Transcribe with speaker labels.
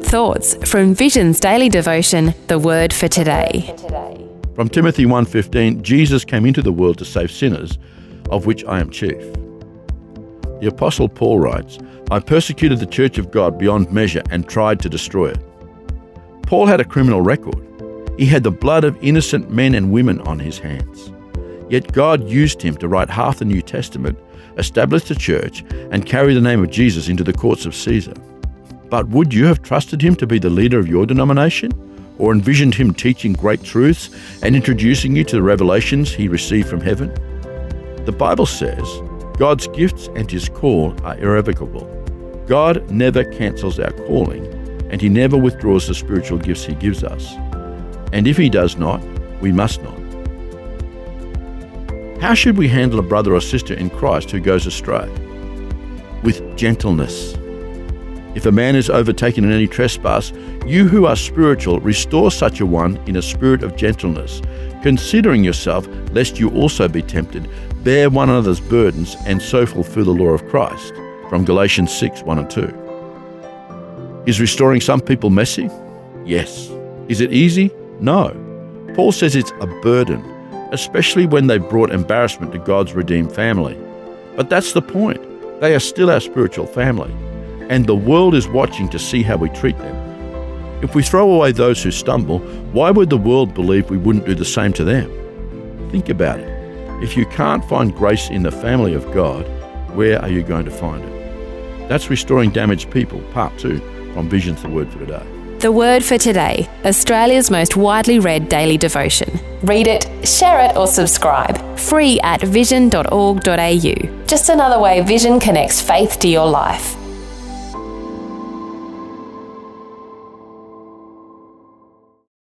Speaker 1: good thoughts from Vision's daily devotion, The Word for Today.
Speaker 2: From Timothy 1:15, Jesus came into the world to save sinners, of which I am chief. The Apostle Paul writes, I persecuted the church of God beyond measure and tried to destroy it. Paul had a criminal record. He had the blood of innocent men and women on his hands. Yet God used him to write half the New Testament, establish the church, and carry the name of Jesus into the courts of Caesar. But would you have trusted him to be the leader of your denomination? Or envisioned him teaching great truths and introducing you to the revelations he received from heaven? The Bible says, God's gifts and his call are irrevocable. God never cancels our calling, and he never withdraws the spiritual gifts he gives us. And if he does not, we must not. How should we handle a brother or sister in Christ who goes astray? With gentleness. If a man is overtaken in any trespass, you who are spiritual, restore such a one in a spirit of gentleness, considering yourself, lest you also be tempted. Bear one another's burdens, and so fulfill the law of Christ. From Galatians 6:1 and 2. Is restoring some people messy? Yes. Is it easy? No. Paul says it's a burden, especially when they've brought embarrassment to God's redeemed family. But that's the point. They are still our spiritual family, and the world is watching to see how we treat them. If we throw away those who stumble, why would the world believe we wouldn't do the same to them? Think about it. If you can't find grace in the family of God, where are you going to find it? That's Restoring Damaged People, Part 2, from Vision's The Word for Today.
Speaker 1: The Word for Today, Australia's most widely read daily devotion. Read it, share it or subscribe. Free at vision.org.au. Just another way Vision connects faith to your life.